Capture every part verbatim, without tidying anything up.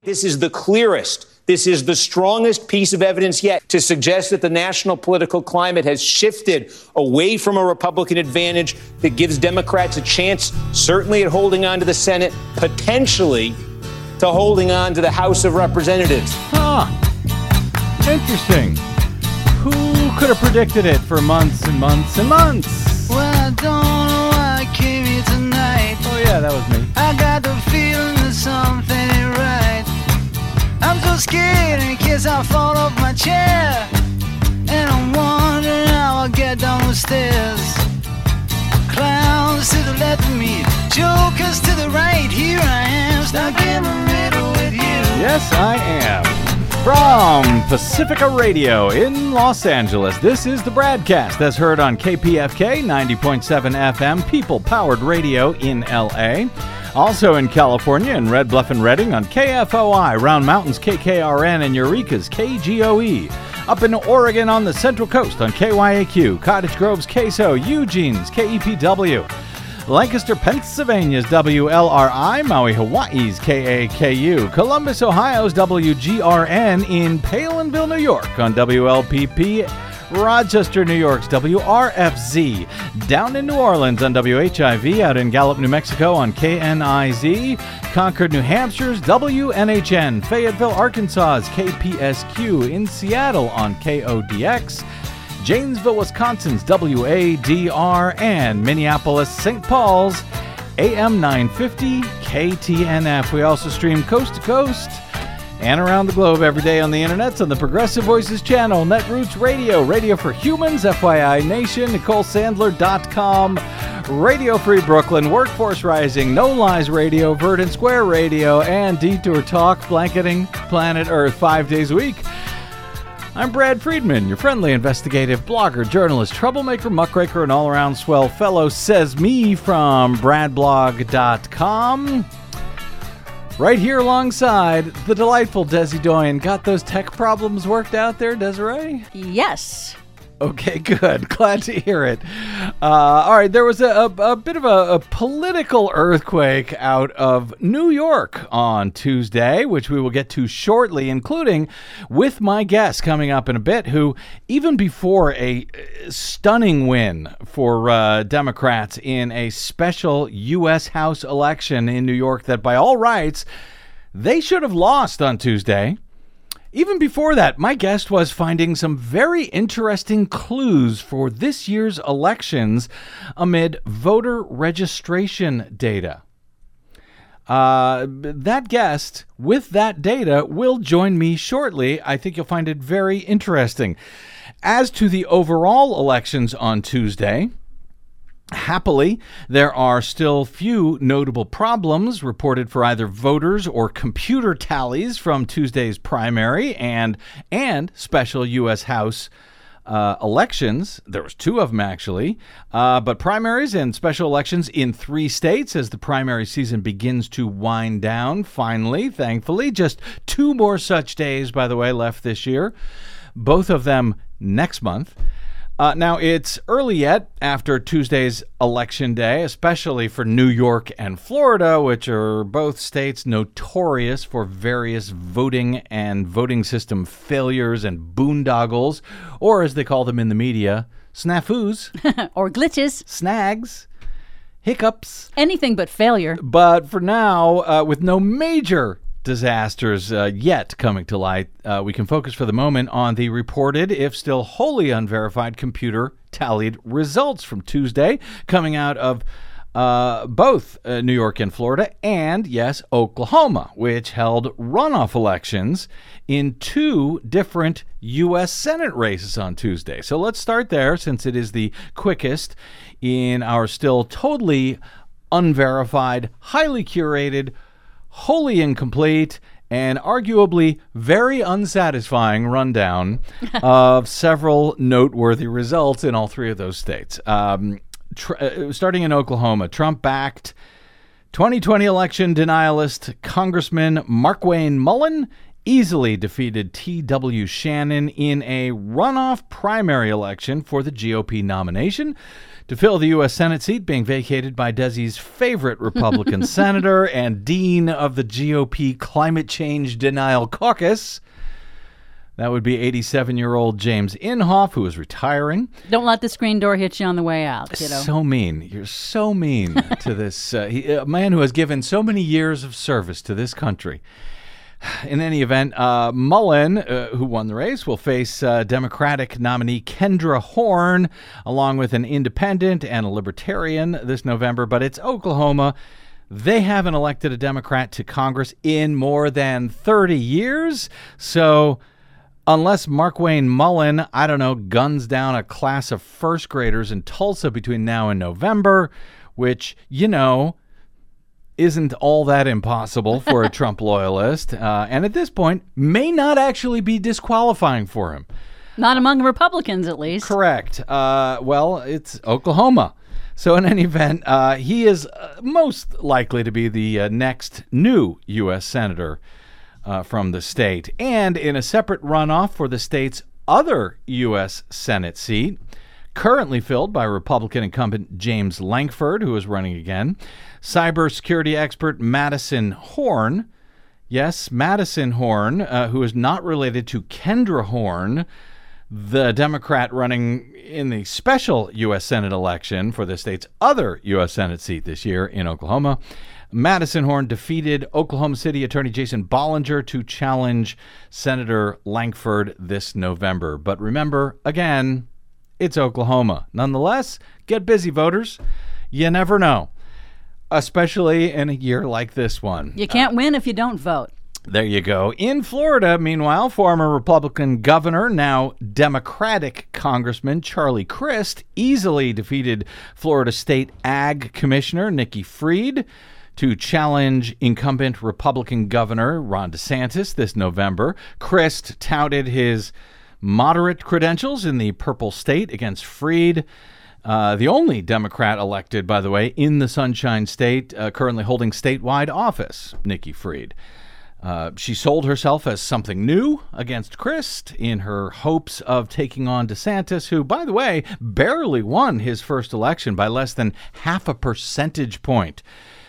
This is the clearest, this is the strongest piece of evidence yet to suggest that the national political climate has shifted away from a Republican advantage that gives Democrats a chance, certainly at holding on to the Senate, potentially to holding on to the House of Representatives. Huh. Interesting. Who could have predicted it for months and months and months? Well, I don't know why I came here tonight. Oh, yeah, that was me. I got the feeling that something ain't right. I'm so scared in case I fall off my chair. And I'm wondering how I'll get down the stairs. Clowns to the left of me, jokers to the right. Here I am, stuck in the middle with you. Yes, I am. From Pacifica Radio in Los Angeles, this is the Bradcast, as heard on K P F K ninety point seven F M, people-powered radio in L A. Also in California, in Red Bluff and Redding on K F O I, Round Mountains K K R N, and Eureka's K G O E. Up in Oregon on the Central Coast on K Y A Q, Cottage Grove's K S O, Eugene's K E P W. Lancaster, Pennsylvania's W L R I, Maui, Hawaii's K A K U, Columbus, Ohio's W G R N, in Palinville, New York on W L P P, Rochester, New York's W R F Z, down in New Orleans on W H I V, out in Gallup, New Mexico on K N I Z, Concord, New Hampshire's W N H N, Fayetteville, Arkansas's K P S Q, in Seattle on K O D X, Janesville, Wisconsin's W A D R, and Minneapolis, Saint Paul's A M nine fifty K T N F. We also stream coast to coast and around the globe every day on the internet on the Progressive Voices channel, Netroots Radio, Radio for Humans, F Y I Nation, Nicole Sandler dot com, Radio Free Brooklyn, Workforce Rising, No Lies Radio, Verdant Square Radio, and Detour Talk, blanketing planet Earth five days a week. I'm Brad Friedman, your friendly investigative blogger, journalist, troublemaker, muckraker, and all-around swell fellow, says me from brad blog dot com. Right here alongside the delightful Desi Doyen. Got those tech problems worked out there, Desiree? Yes. Okay, good. Glad to hear it. Uh, all right, there was a, a, a bit of a, a political earthquake out of New York on Tuesday, which we will get to shortly, including with my guest coming up in a bit, who even before a stunning win for uh, Democrats in a special U S House election in New York that by all rights, they should have lost on Tuesday. Even before that, my guest was finding some very interesting clues for this year's elections amid voter registration data. Uh, that guest with that data will join me shortly. I think you'll find it very interesting. As to the overall elections on Tuesday, happily, there are still few notable problems reported for either voters or computer tallies from Tuesday's primary and and special U S House uh, elections. There was two of them, actually, uh, but primaries and special elections in three states as the primary season begins to wind down, finally, thankfully. Just two more such days, by the way, left this year, both of them next month. Uh, now, it's early yet after Tuesday's Election Day, especially for New York and Florida, which are both states notorious for various voting and voting system failures and boondoggles, or as they call them in the media, snafus. Or glitches. Snags. Hiccups. Anything but failure. But for now, uh, with no major disasters uh, yet coming to light, uh, we can focus for the moment on the reported, if still wholly unverified, computer tallied results from Tuesday coming out of uh, both uh, New York and Florida, and yes, Oklahoma, which held runoff elections in two different U S Senate races on Tuesday. So let's start there, since it is the quickest in our still totally unverified, highly curated, wholly incomplete, and arguably very unsatisfying rundown of several noteworthy results in all three of those states. Um, tr- uh, starting in Oklahoma, Trump-backed twenty twenty election denialist Congressman Markwayne Mullin easily defeated T W Shannon in a runoff primary election for the G O P nomination to fill the U S Senate seat being vacated by Desi's favorite Republican senator and dean of the G O P Climate Change Denial Caucus. That would be eighty-seven-year-old James Inhofe, who is retiring. Don't let the screen door hit you on the way out, kiddo. So mean. You're so mean to this uh, he, a man who has given so many years of service to this country. In any event, uh, Mullen, uh, who won the race, will face uh, Democratic nominee Kendra Horn, along with an independent and a libertarian this November. But it's Oklahoma. They haven't elected a Democrat to Congress in more than thirty years. So unless Markwayne Mullen, I don't know, guns down a class of first graders in Tulsa between now and November, which, you know, isn't all that impossible for a Trump loyalist, uh, and at this point may not actually be disqualifying for him. Not among Republicans, at least. Correct. Uh, well, it's Oklahoma. So in any event, uh, he is uh, most likely to be the uh, next new U S senator uh, from the state. And in a separate runoff for the state's other U S Senate seat, currently filled by Republican incumbent James Lankford, who is running again, cybersecurity expert Madison Horn, yes, Madison Horn, uh, who is not related to Kendra Horn, the Democrat running in the special U S Senate election for the state's other U S Senate seat this year in Oklahoma. Madison Horn defeated Oklahoma City Attorney Jason Bollinger to challenge Senator Lankford this November. But remember, again, it's Oklahoma. Nonetheless, get busy, voters. You never know, especially in a year like this one. You can't uh, win if you don't vote. There you go. In Florida, meanwhile, former Republican governor, now Democratic Congressman Charlie Crist, easily defeated Florida State Ag Commissioner Nikki Fried to challenge incumbent Republican Governor Ron DeSantis this November. Crist touted his moderate credentials in the Purple State against Fried. Uh, the only Democrat elected, by the way, in the Sunshine State, uh, currently holding statewide office, Nikki Fried. Uh, she sold herself as something new against Crist in her hopes of taking on DeSantis, who, by the way, barely won his first election by less than half a percentage point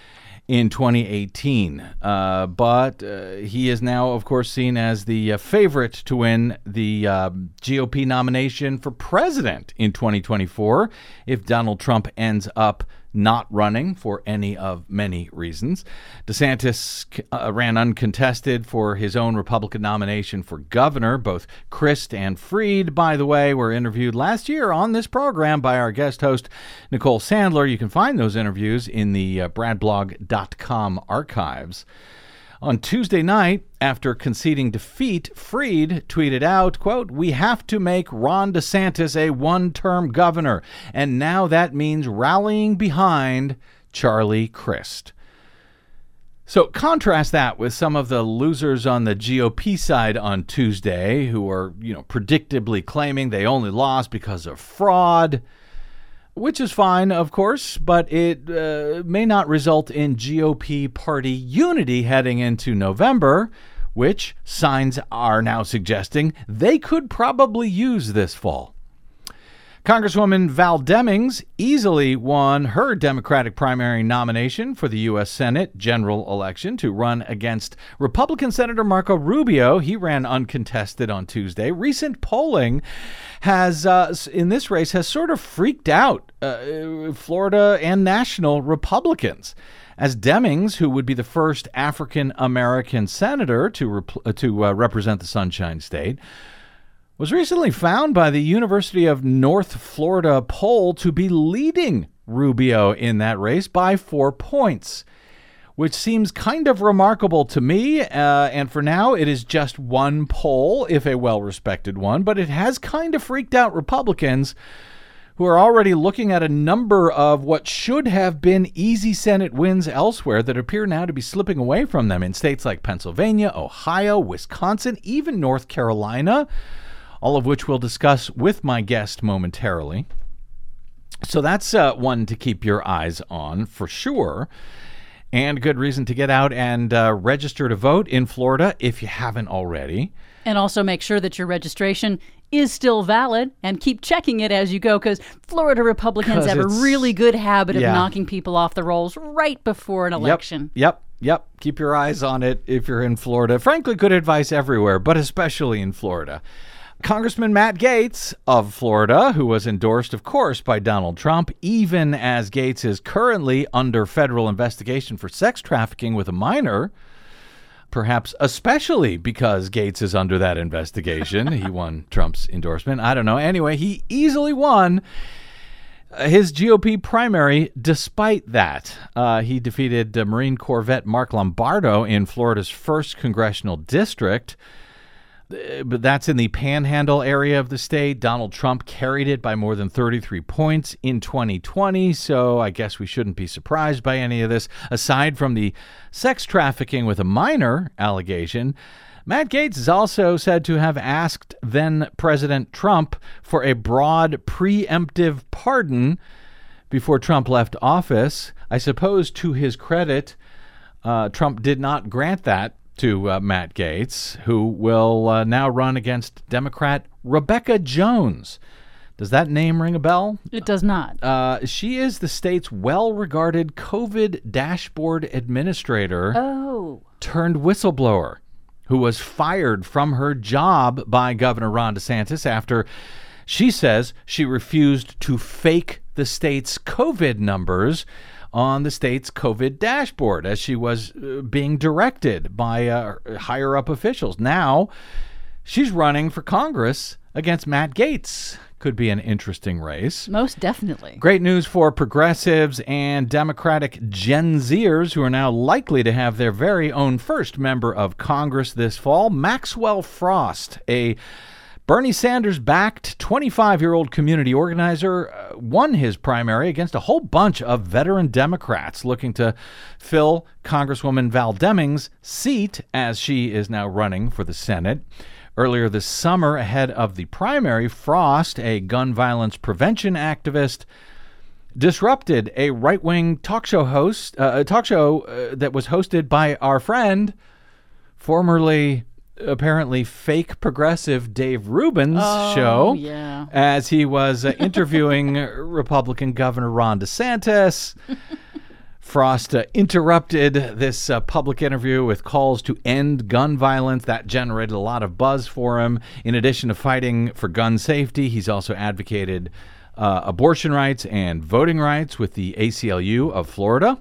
in twenty eighteen. Uh, but uh, he is now, of course, seen as the uh, favorite to win the uh, G O P nomination for president in twenty twenty-four if Donald Trump ends up not running for any of many reasons. DeSantis uh, ran uncontested for his own Republican nomination for governor. Both Crist and Fried, by the way, were interviewed last year on this program by our guest host, Nicole Sandler. You can find those interviews in the uh, brad blog dot com archives. On Tuesday night, after conceding defeat, Fried tweeted out, quote, "We have to make Ron DeSantis a one-term governor, and now that means rallying behind Charlie Crist." So contrast that with some of the losers on the G O P side on Tuesday who are, you know, predictably claiming they only lost because of fraud, which is fine, of course, but it uh, may not result in G O P party unity heading into November, which signs are now suggesting they could probably use this fall. Congresswoman Val Demings easily won her Democratic primary nomination for the U S Senate general election to run against Republican Senator Marco Rubio. He ran uncontested on Tuesday. Recent polling has, uh, in this race, has sort of freaked out uh, Florida and national Republicans, as Demings, who would be the first African-American senator to, rep- to uh, represent the Sunshine State, was recently found by the University of North Florida poll to be leading Rubio in that race by four points, which seems kind of remarkable to me. Uh, and for now, it is just one poll, if a well-respected one, but it has kind of freaked out Republicans who are already looking at a number of what should have been easy Senate wins elsewhere that appear now to be slipping away from them in states like Pennsylvania, Ohio, Wisconsin, even North Carolina, all of which we'll discuss with my guest momentarily. So that's uh, one to keep your eyes on for sure. and good reason to get out and uh, register to vote in Florida if you haven't already. And also make sure that your registration is still valid and keep checking it as you go, because Florida Republicans have a really good habit of yeah. knocking people off the rolls right before an election. Yep, yep, yep. Keep your eyes on it if you're in Florida. Frankly, good advice everywhere, but especially in Florida. Congressman Matt Gaetz of Florida, who was endorsed, of course, by Donald Trump, even as Gaetz is currently under federal investigation for sex trafficking with a minor, perhaps especially because Gaetz is under that investigation. He won Trump's endorsement. I don't know. Anyway, he easily won his G O P primary despite that. Uh, he defeated uh, Marine Corps vet Mark Lombardo in Florida's first congressional district. But that's in the Panhandle area of the state. Donald Trump carried it by more than thirty-three points in twenty twenty, so I guess we shouldn't be surprised by any of this. Aside from the sex trafficking with a minor allegation, Matt Gaetz is also said to have asked then-President Trump for a broad preemptive pardon before Trump left office. I suppose to his credit, uh, Trump did not grant that to uh, Matt Gaetz, who will uh, now run against Democrat Rebecca Jones. Does that name ring a bell? It does not. Uh, she is the state's well-regarded COVID dashboard administrator Oh. turned whistleblower, who was fired from her job by Governor Ron DeSantis after she says she refused to fake the state's COVID numbers on the state's COVID dashboard as she was uh, being directed by uh, higher-up officials. Now, she's running for Congress against Matt Gaetz. Could be an interesting race. Most definitely. Great news for progressives and Democratic Gen Zers who are now likely to have their very own first member of Congress this fall. Maxwell Frost, a Bernie Sanders-backed twenty-five-year-old community organizer, uh, won his primary against a whole bunch of veteran Democrats looking to fill Congresswoman Val Demings' seat as she is now running for the Senate. Earlier this summer, ahead of the primary, Frost, a gun violence prevention activist, disrupted a right-wing talk show host, uh, a talk show uh, that was hosted by our friend, formerly apparently fake progressive Dave Rubin's oh, show, yeah. as he was uh, interviewing Republican Governor Ron DeSantis. Frost uh, interrupted this uh, public interview with calls to end gun violence. That generated a lot of buzz for him. In addition to fighting for gun safety, he's also advocated uh, abortion rights and voting rights with the A C L U of Florida.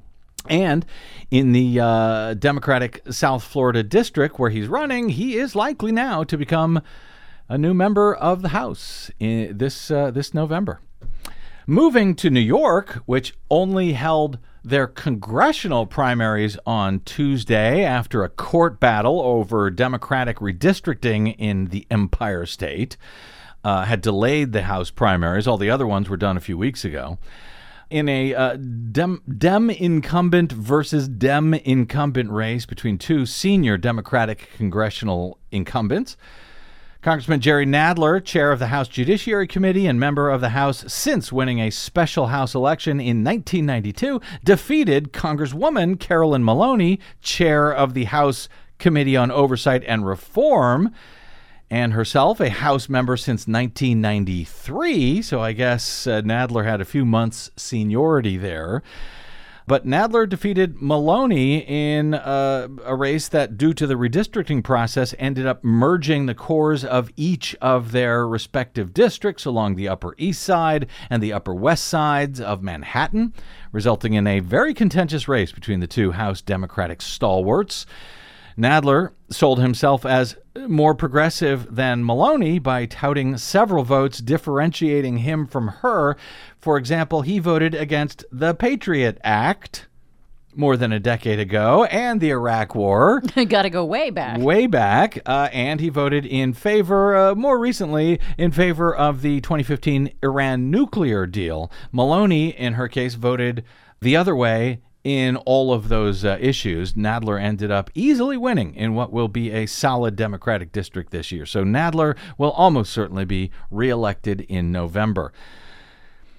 And in the uh, Democratic South Florida district where he's running, he is likely now to become a new member of the House in this uh, this November. Moving to New York, which only held their congressional primaries on Tuesday after a court battle over Democratic redistricting in the Empire State, uh, had delayed the House primaries. All the other ones were done a few weeks ago. In a uh, Dem, Dem incumbent versus Dem incumbent race between two senior Democratic congressional incumbents, Congressman Jerry Nadler, chair of the House Judiciary Committee and member of the House since winning a special House election in nineteen ninety-two, defeated Congresswoman Carolyn Maloney, chair of the House Committee on Oversight and Reform, and herself a House member since nineteen ninety-three, so I guess uh, Nadler had a few months seniority there. But Nadler defeated Maloney in uh, a race that, due to the redistricting process, ended up merging the cores of each of their respective districts along the Upper East Side and the Upper West Sides of Manhattan, resulting in a very contentious race between the two House Democratic stalwarts. Nadler sold himself as more progressive than Maloney by touting several votes differentiating him from her. For example, he voted against the Patriot Act more than a decade ago and the Iraq War. Got to go way back. Way back. Uh, and he voted in favor, uh, more recently, in favor of the twenty fifteen Iran nuclear deal. Maloney, in her case, voted the other way in all of those uh, issues. Nadler ended up easily winning in what will be a solid Democratic district this year. So Nadler will almost certainly be reelected in November.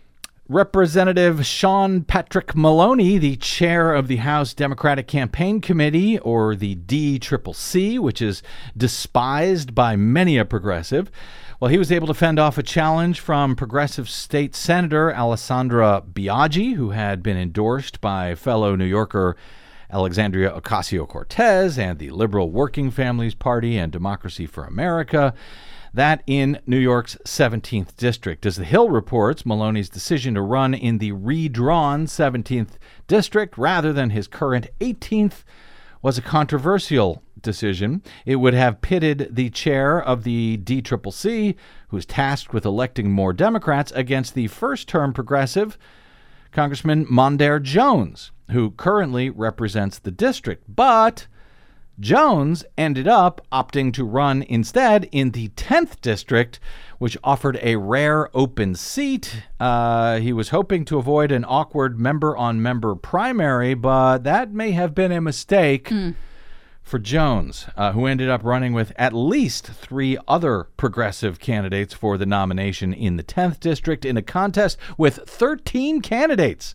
Representative Sean Patrick Maloney, the chair of the House Democratic Campaign Committee, or the D C C C, which is despised by many a progressive, well, he was able to fend off a challenge from progressive state senator Alessandra Biaggi, who had been endorsed by fellow New Yorker Alexandria Ocasio-Cortez and the Liberal Working Families Party and Democracy for America. That in New York's seventeenth District. As The Hill reports, Maloney's decision to run in the redrawn seventeenth District rather than his current eighteenth was a controversial decision. It would have pitted the chair of the D C C C, who's tasked with electing more Democrats, against the first-term progressive Congressman Mondaire Jones, who currently represents the district. But Jones ended up opting to run instead in the tenth District, which offered a rare open seat. Uh, he was hoping to avoid an awkward member-on-member primary, but that may have been a mistake mm. for Jones, uh, who ended up running with at least three other progressive candidates for the nomination in the tenth District in a contest with thirteen candidates.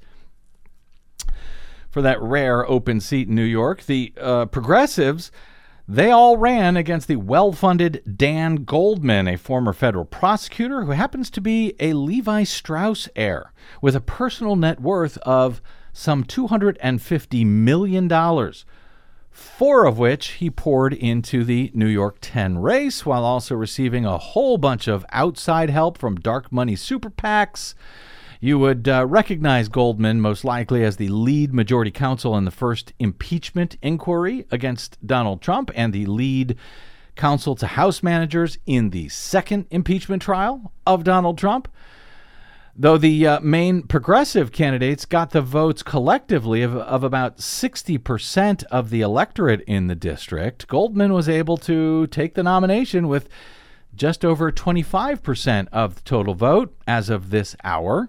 For that rare open seat in New York, the uh, progressives, they all ran against the well-funded Dan Goldman, a former federal prosecutor who happens to be a Levi Strauss heir with a personal net worth of some two hundred fifty million dollars, four of which he poured into the New York ten race, while also receiving a whole bunch of outside help from dark money super PACs. You would uh, recognize Goldman most likely as the lead majority counsel in the first impeachment inquiry against Donald Trump and the lead counsel to House managers in the second impeachment trial of Donald Trump. Though the uh, main progressive candidates got the votes collectively of, of about sixty percent of the electorate in the district, Goldman was able to take the nomination with just over twenty-five percent of the total vote as of this hour.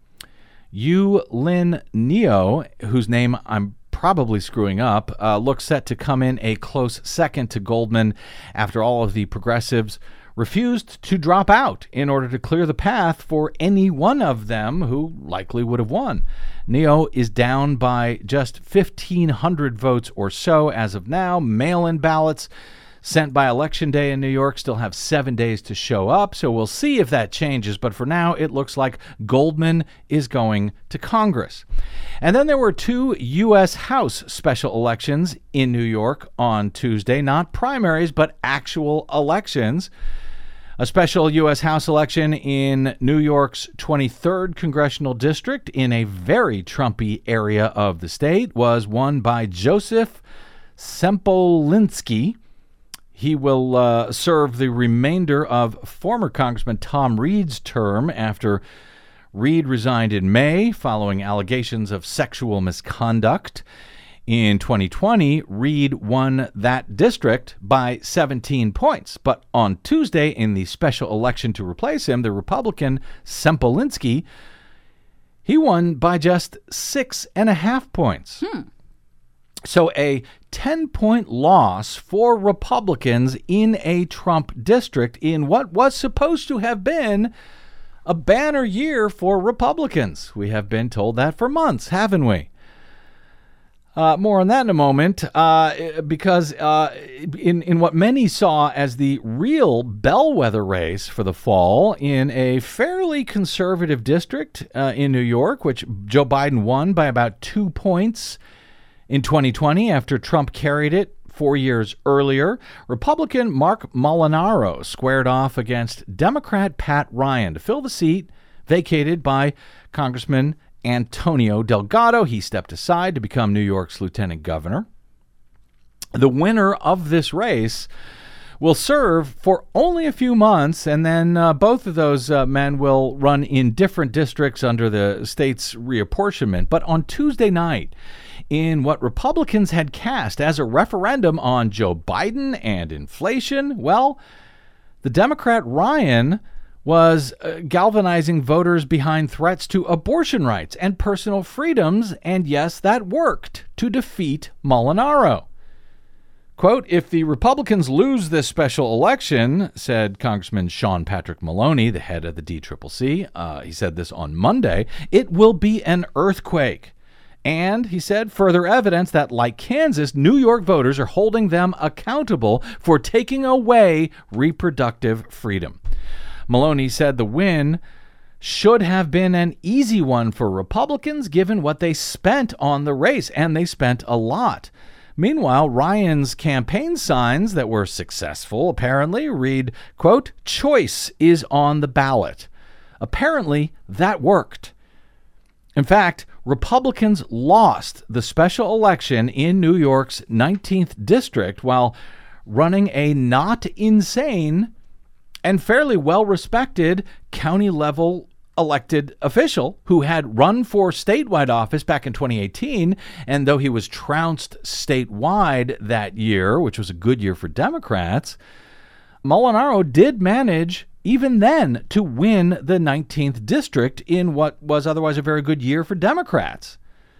Yu Lin Neo, whose name I'm probably screwing up, uh, looks set to come in a close second to Goldman after all of the progressives refused to drop out in order to clear the path for any one of them who likely would have won. Neo is down by just fifteen hundred votes or so as of now. Mail-in ballots sent by Election Day in New York still have seven days to show up, so we'll see if that changes. But for now, it looks like Goldman is going to Congress. And then there were two U S House special elections in New York on Tuesday, not primaries, but actual elections. A special U S House election in New York's twenty-third Congressional District in a very Trumpy area of the state was won by Joseph Sempolinski. He will uh, serve the remainder of former Congressman Tom Reed's term after Reed resigned in May following allegations of sexual misconduct. In twenty twenty, Reed won that district by seventeen points. But on Tuesday, in the special election to replace him, the Republican Sempolinski, he won by just six and a half points. Hmm. So a ten-point loss for Republicans in a Trump district in what was supposed to have been a banner year for Republicans. We have been told that for months, haven't we? Uh, more on that in a moment, uh, because uh, in, in what many saw as the real bellwether race for the fall in a fairly conservative district uh, in New York, which Joe Biden won by about two points in twenty twenty after Trump carried it four years earlier, Republican Mark Molinaro squared off against Democrat Pat Ryan to fill the seat vacated by Congressman Antonio Delgado. He stepped aside to become New York's lieutenant governor. The winner of this race will serve for only a few months, and then uh, both of those uh, men will run in different districts under the state's reapportionment. But on Tuesday night, in what Republicans had cast as a referendum on Joe Biden and inflation, well, the Democrat Ryan was uh, galvanizing voters behind threats to abortion rights and personal freedoms, and yes, that worked to defeat Molinaro. Quote, if the Republicans lose this special election, said Congressman Sean Patrick Maloney, the head of the D C C C, uh, he said this on Monday, it will be an earthquake. And he said further evidence that, like Kansas, New York voters are holding them accountable for taking away reproductive freedom. Maloney said the win should have been an easy one for Republicans given what they spent on the race, and they spent a lot. Meanwhile, Ryan's campaign signs that were successful apparently read, quote, choice is on the ballot. Apparently, that worked. In fact, Republicans lost the special election in New York's nineteenth district while running a not insane and fairly well-respected county-level elected official who had run for statewide office back in twenty eighteen, and though he was trounced statewide that year, which was a good year for Democrats, Molinaro did manage even then to win the nineteenth district in what was otherwise a very good year for Democrats.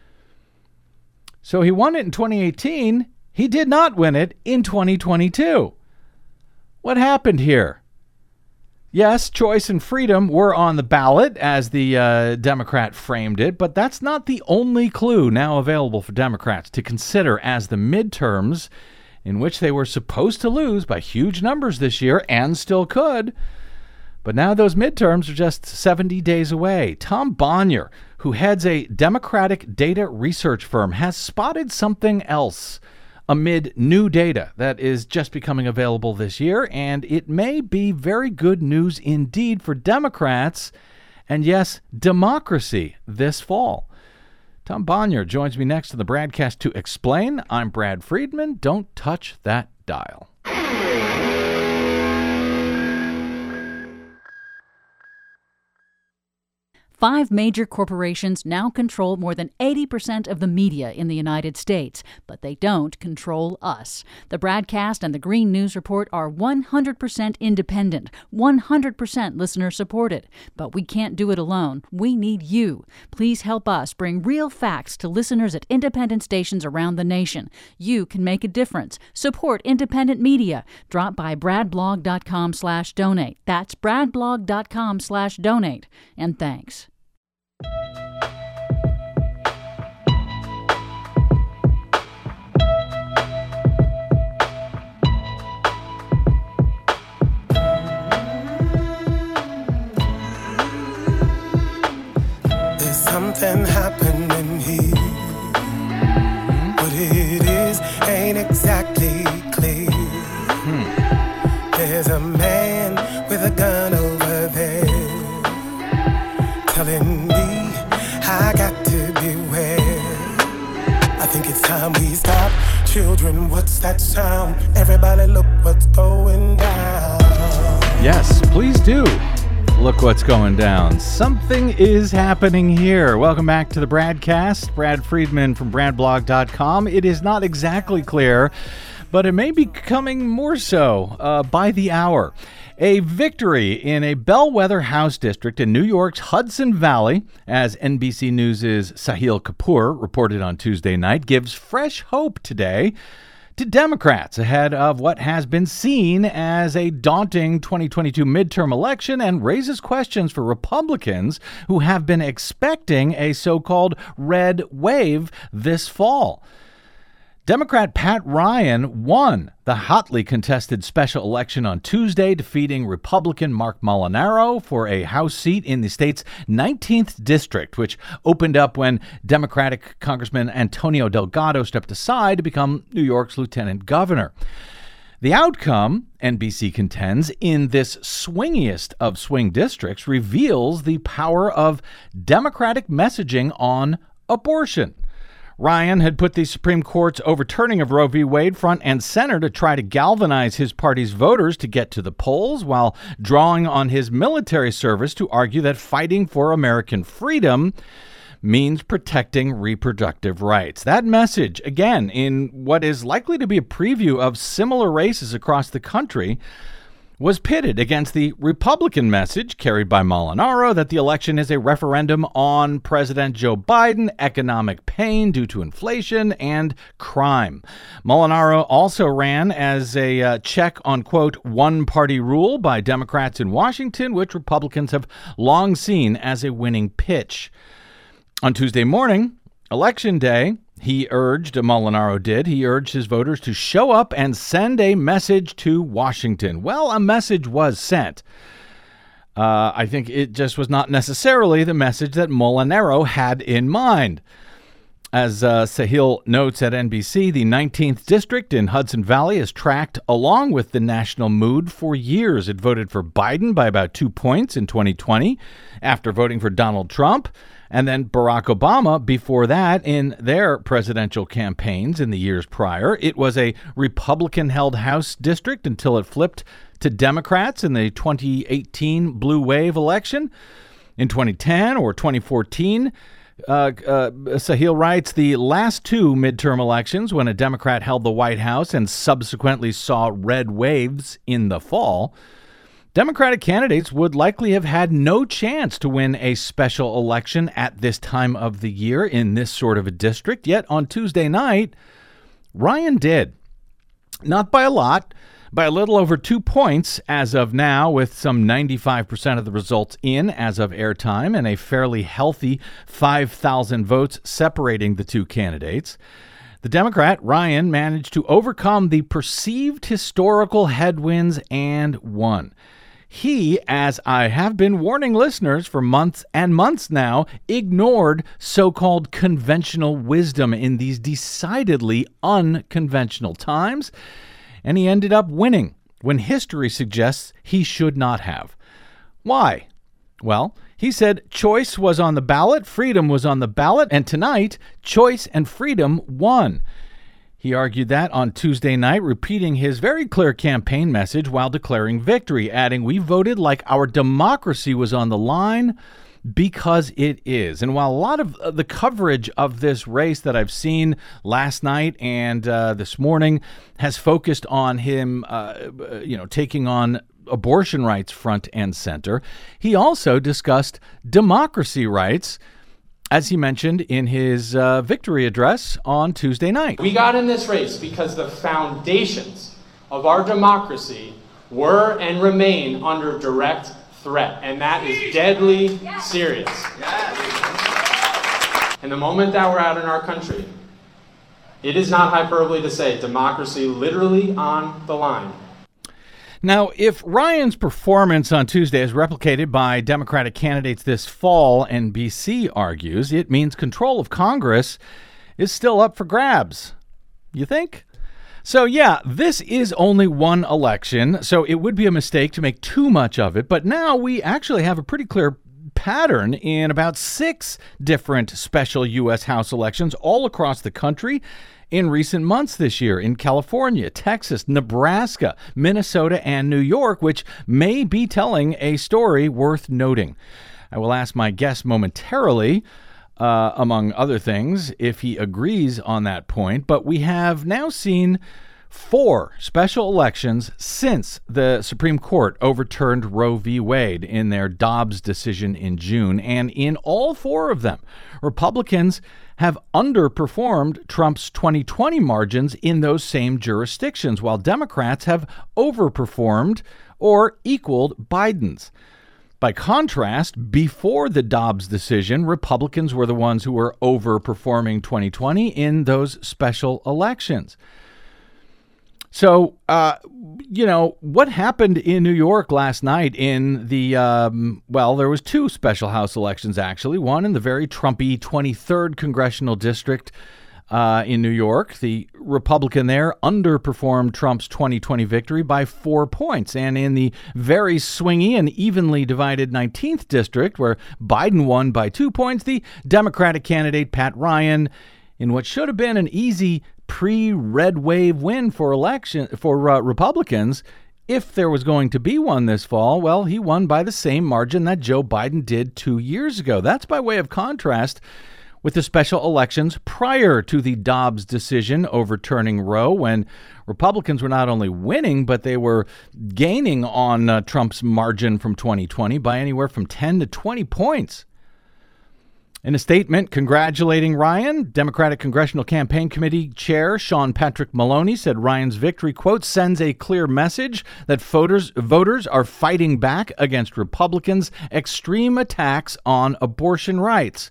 So he won it in twenty eighteen. He did not win it in twenty twenty-two. What happened here? Yes, choice and freedom were on the ballot as the uh, Democrat framed it, but that's not the only clue now available for Democrats to consider as the midterms, in which they were supposed to lose by huge numbers this year and still could. But now those midterms are just seventy days away. Tom Bonnier, who heads a Democratic data research firm, has spotted something else amid new data that is just becoming available this year, and it may be very good news indeed for Democrats and, yes, democracy this fall. Tom Bonnier joins me next to the broadcast to explain. I'm Brad Friedman. Don't touch that dial. Five major corporations now control more than eighty percent of the media in the United States, but they don't control us. The Broadcast and the Green News Report are one hundred percent independent, one hundred percent listener-supported. But we can't do it alone. We need you. Please help us bring real facts to listeners at independent stations around the nation. You can make a difference. Support independent media. Drop by bradblog.com slash donate. That's bradblog.com slash donate. And thanks. There's something happening here. What it is ain't exactly clear. Hmm. There's a man with a gun over there telling me I got to beware. I think it's time we stop. Children, what's that sound? Everybody look what's going down. Yes, please do. Look what's going down. Something is happening here. Welcome back to the Bradcast. Brad Friedman from brad blog dot com. It is not exactly clear, but it may be becoming more so uh, by the hour. A victory in a bellwether House district in New York's Hudson Valley, as N B C News' Sahil Kapoor reported on Tuesday night, gives fresh hope today to Democrats ahead of what has been seen as a daunting twenty twenty-two midterm election and raises questions for Republicans who have been expecting a so-called red wave this fall. Democrat Pat Ryan won the hotly contested special election on Tuesday, defeating Republican Mark Molinaro for a House seat in the state's nineteenth district, which opened up when Democratic Congressman Antonio Delgado stepped aside to become New York's lieutenant governor. The outcome, N B C contends, in this swingiest of swing districts reveals the power of Democratic messaging on abortion. Ryan had put the Supreme Court's overturning of Roe v. Wade front and center to try to galvanize his party's voters to get to the polls, while drawing on his military service to argue that fighting for American freedom means protecting reproductive rights. That message, again, in what is likely to be a preview of similar races across the country, was pitted against the Republican message carried by Molinaro that the election is a referendum on President Joe Biden, economic pain due to inflation, and crime. Molinaro also ran as a uh, check on, quote, one-party rule by Democrats in Washington, which Republicans have long seen as a winning pitch. On Tuesday morning, Election Day, he urged, Molinaro did, he urged his voters to show up and send a message to Washington. Well, a message was sent. Uh, I think it just was not necessarily the message that Molinaro had in mind. As uh, Sahil notes at N B C, the nineteenth District in Hudson Valley has tracked along with the national mood for years. It voted for Biden by about two points in twenty twenty after voting for Donald Trump, and then Barack Obama before that in their presidential campaigns in the years prior. It was a Republican-held House district until it flipped to Democrats in the twenty eighteen blue wave election. In twenty ten or twenty fourteen, uh, uh, Sahil writes, the last two midterm elections, when a Democrat held the White House and subsequently saw red waves in the fall, Democratic candidates would likely have had no chance to win a special election at this time of the year in this sort of a district. Yet on Tuesday night, Ryan did. Not by a lot, by a little over two points as of now, with some ninety-five percent of the results in as of airtime and a fairly healthy five thousand votes separating the two candidates. The Democrat, Ryan, managed to overcome the perceived historical headwinds and won. He, as I have been warning listeners for months and months now, ignored so-called conventional wisdom in these decidedly unconventional times, and he ended up winning when history suggests he should not have. Why? Well, he said choice was on the ballot, freedom was on the ballot, and tonight, choice and freedom won. He argued that on Tuesday night, repeating his very clear campaign message while declaring victory, adding, "We voted like our democracy was on the line because it is." And while a lot of the coverage of this race that I've seen last night and uh, this morning has focused on him, uh, you know, taking on abortion rights front and center, he also discussed democracy rights, as he mentioned in his uh, victory address on Tuesday night. We got in this race because the foundations of our democracy were and remain under direct threat, and that is deadly serious. And the moment that we're at in our country, it is not hyperbole to say democracy literally on the line. Now, if Ryan's performance on Tuesday is replicated by Democratic candidates this fall, N B C argues, it means control of Congress is still up for grabs. You think? So, yeah, this is only one election, so it would be a mistake to make too much of it. But now we actually have a pretty clear pattern in about six different special U S House elections all across the country in recent months this year in California, Texas, Nebraska, Minnesota, and New York, which may be telling a story worth noting. I will ask my guest momentarily, uh, among other things, if he agrees on that point. But we have now seen four special elections since the Supreme Court overturned Roe v. Wade in their Dobbs decision in June. And in all four of them, Republicans have underperformed Trump's twenty twenty margins in those same jurisdictions, while Democrats have overperformed or equaled Biden's. By contrast, before the Dobbs decision, Republicans were the ones who were overperforming twenty twenty in those special elections. So, uh, you know, what happened in New York last night in the, um, well, there was two special House elections, actually. One in the very Trumpy twenty-third Congressional District uh, in New York. The Republican there underperformed Trump's twenty twenty victory by four points. And in the very swingy and evenly divided nineteenth District, where Biden won by two points, the Democratic candidate Pat Ryan, in what should have been an easy pre-red wave win for election for uh, Republicans, if there was going to be one this fall, well, he won by the same margin that Joe Biden did two years ago. That's by way of contrast with the special elections prior to the Dobbs decision overturning Roe, when Republicans were not only winning, but they were gaining on uh, Trump's margin from twenty twenty by anywhere from ten to twenty points. In a statement congratulating Ryan, Democratic Congressional Campaign Committee Chair Sean Patrick Maloney said Ryan's victory, quote, sends a clear message that voters, voters are fighting back against Republicans' extreme attacks on abortion rights.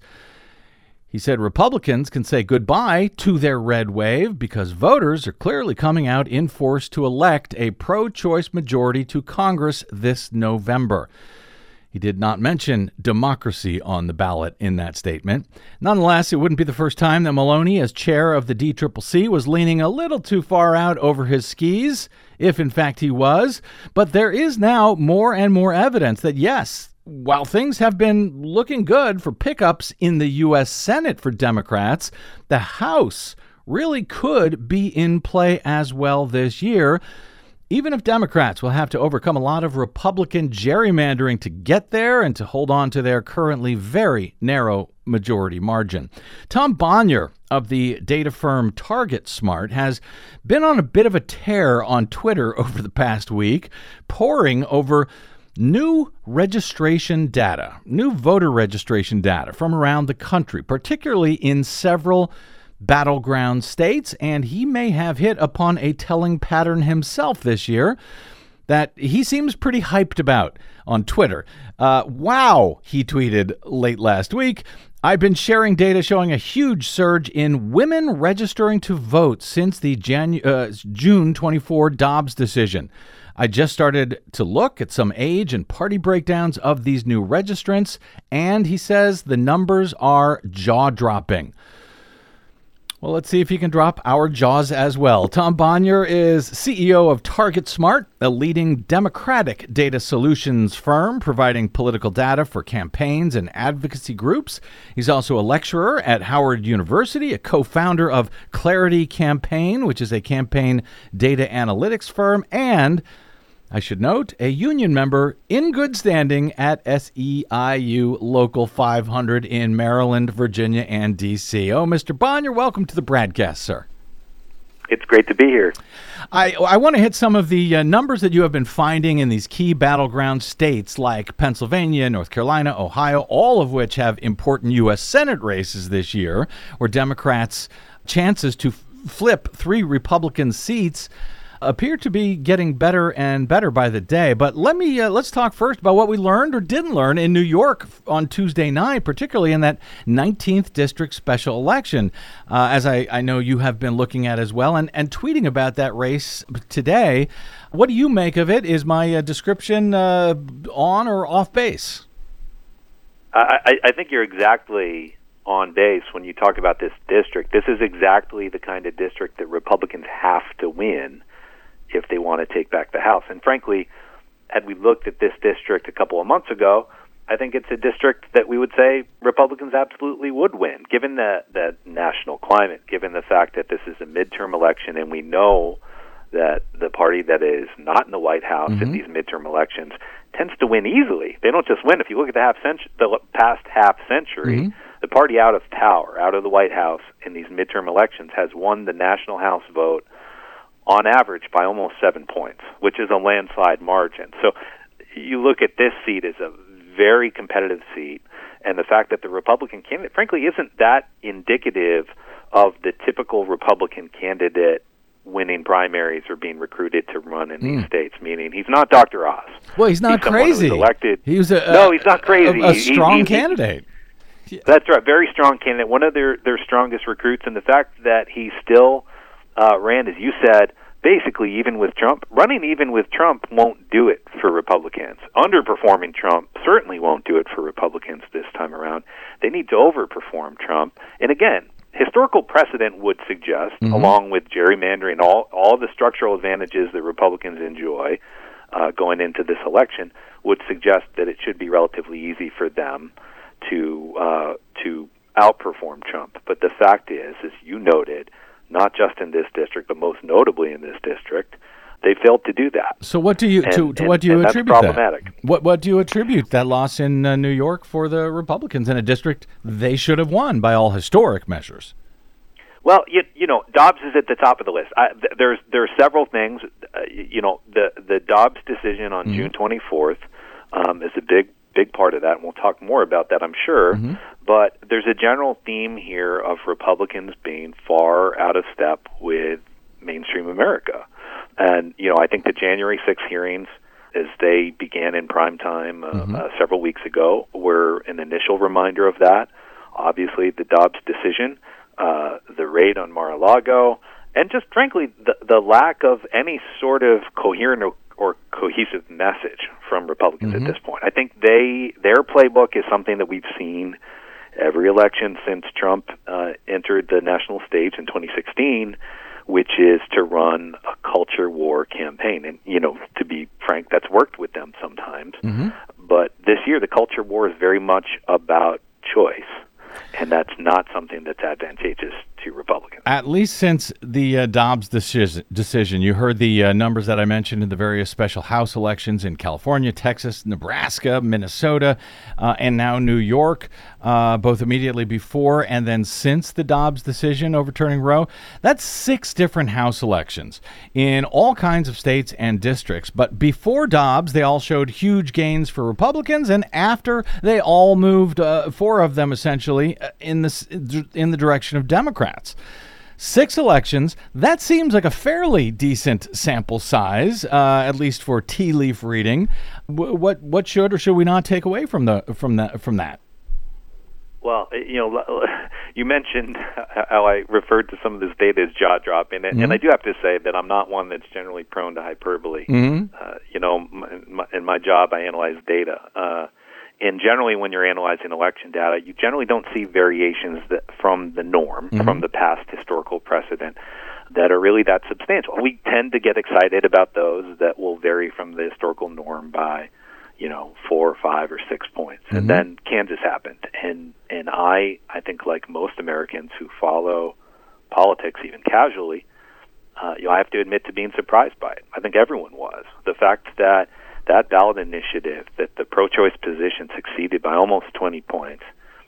He said Republicans can say goodbye to their red wave because voters are clearly coming out in force to elect a pro-choice majority to Congress this November. He did not mention democracy on the ballot in that statement. Nonetheless, it wouldn't be the first time that Maloney, as chair of the D C C C, was leaning a little too far out over his skis, if in fact he was. But there is now more and more evidence that, yes, while things have been looking good for pickups in the U S Senate for Democrats, the House really could be in play as well this year, even if Democrats will have to overcome a lot of Republican gerrymandering to get there and to hold on to their currently very narrow majority margin. Tom Bonier of the data firm TargetSmart has been on a bit of a tear on Twitter over the past week, poring over new registration data, new voter registration data from around the country, particularly in several battleground states, and he may have hit upon a telling pattern himself this year that he seems pretty hyped about on Twitter. Uh, wow, he tweeted late last week, I've been sharing data showing a huge surge in women registering to vote since the Janu- uh, June twenty-fourth Dobbs decision. I just started to look at some age and party breakdowns of these new registrants, and he says the numbers are jaw-dropping. Well, let's see if he can drop our jaws as well. Tom Bonier is C E O of TargetSmart, a leading Democratic data solutions firm providing political data for campaigns and advocacy groups. He's also a lecturer at Howard University, a co-founder of Clarity Campaign, which is a campaign data analytics firm, and, I should note, a union member in good standing at S E I U Local five hundred in Maryland, Virginia, and D C. Oh, Mister Bonier, welcome to the Bradcast, sir. It's great to be here. I, I want to hit some of the uh, numbers that you have been finding in these key battleground states like Pennsylvania, North Carolina, Ohio, all of which have important U S Senate races this year, where Democrats' chances to f- flip three Republican seats appear to be getting better and better by the day. But let me uh, let's talk first about what we learned or didn't learn in New York on Tuesday night, particularly in that nineteenth district special election, uh, as I, I know you have been looking at as well and, and tweeting about that race today. What do you make of it? Is my uh, description uh, on or off base? I, I think you're exactly on base when you talk about this district. This is exactly the kind of district that Republicans have to win if they want to take back the House. And frankly, had we looked at this district a couple of months ago, I think it's a district that we would say Republicans absolutely would win, given the, the national climate, given the fact that this is a midterm election, and we know that the party that is not in the White House mm-hmm. in these midterm elections tends to win easily. They don't just win. If you look at the, half century, the past half century, mm-hmm. the party out of power, out of the White House in these midterm elections has won the national House vote on average by almost seven points, which is a landslide margin. So you look at this seat as a very competitive seat, and the fact that the Republican candidate, frankly, isn't that indicative of the typical Republican candidate winning primaries or being recruited to run in mm. these states, meaning he's not Doctor Oz. Well, he's not he's crazy. Who was elected. He was a, no, he's not crazy. A, a he, strong he, he, candidate. He, that's right, very strong candidate, one of their, their strongest recruits, and the fact that he still uh, ran, as you said, basically even with Trump, running even with Trump won't do it for Republicans. Underperforming Trump certainly won't do it for Republicans this time around. They need to overperform Trump. And again, historical precedent would suggest, mm-hmm. along with gerrymandering, all, all the structural advantages that Republicans enjoy uh, going into this election, would suggest that it should be relatively easy for them to uh, to outperform Trump. But the fact is, as you noted, not just in this district, but most notably in this district, they failed to do that. So what do you and, to, to and, what do you and attribute that's problematic. that? What what do you attribute that loss in uh, New York for the Republicans in a district they should have won by all historic measures? Well, you, you know, Dobbs is at the top of the list. I, th- there's there are several things. Uh, you know, the the Dobbs decision on mm-hmm. June twenty-fourth um, is a big big part of that, and we'll talk more about that, I'm sure. Mm-hmm. But there's a general theme here of Republicans being far out of step with mainstream America. And, you know, I think the January sixth hearings, as they began in prime time uh, mm-hmm. uh, several weeks ago, were an initial reminder of that. Obviously, the Dobbs decision, uh, the raid on Mar-a-Lago, and just, frankly, the, the lack of any sort of coherent or or cohesive message from Republicans mm-hmm. at this point. I think they their playbook is something that we've seen every election since Trump uh, entered the national stage in twenty sixteen, which is to run a culture war campaign. And, you know, to be frank, that's worked with them sometimes. Mm-hmm. But this year, the culture war is very much about choice. And that's not something that's advantageous to Republicans. At least since the uh, Dobbs decision, decision, you heard the uh, numbers that I mentioned in the various special House elections in California, Texas, Nebraska, Minnesota, uh, and now New York, uh, both immediately before and then since the Dobbs decision overturning Roe. That's six different House elections in all kinds of states and districts. But before Dobbs, they all showed huge gains for Republicans, and after, they all moved, uh, four of them essentially, in the in the direction of Democrats. Six elections, that seems like a fairly decent sample size, uh, at least for tea leaf reading. W- what what should or should we not take away from the from that from that? Well, you know, you mentioned how I referred to some of this data as jaw-dropping, and, mm-hmm. and I do have to say that I'm not one that's generally prone to hyperbole. Mm-hmm. Uh, you know, my, my, in my job, I analyze data. Uh, And generally, when you're analyzing election data, you generally don't see variations that, from the norm, mm-hmm. from the past historical precedent, that are really that substantial. We tend to get excited about those that will vary from the historical norm by, you know, four or five or six points. Mm-hmm. And then Kansas happened. And and I, I think like most Americans who follow politics even casually, uh, you know, I have to admit to being surprised by it. I think everyone was. The fact that that ballot initiative, that the pro-choice position succeeded by almost twenty points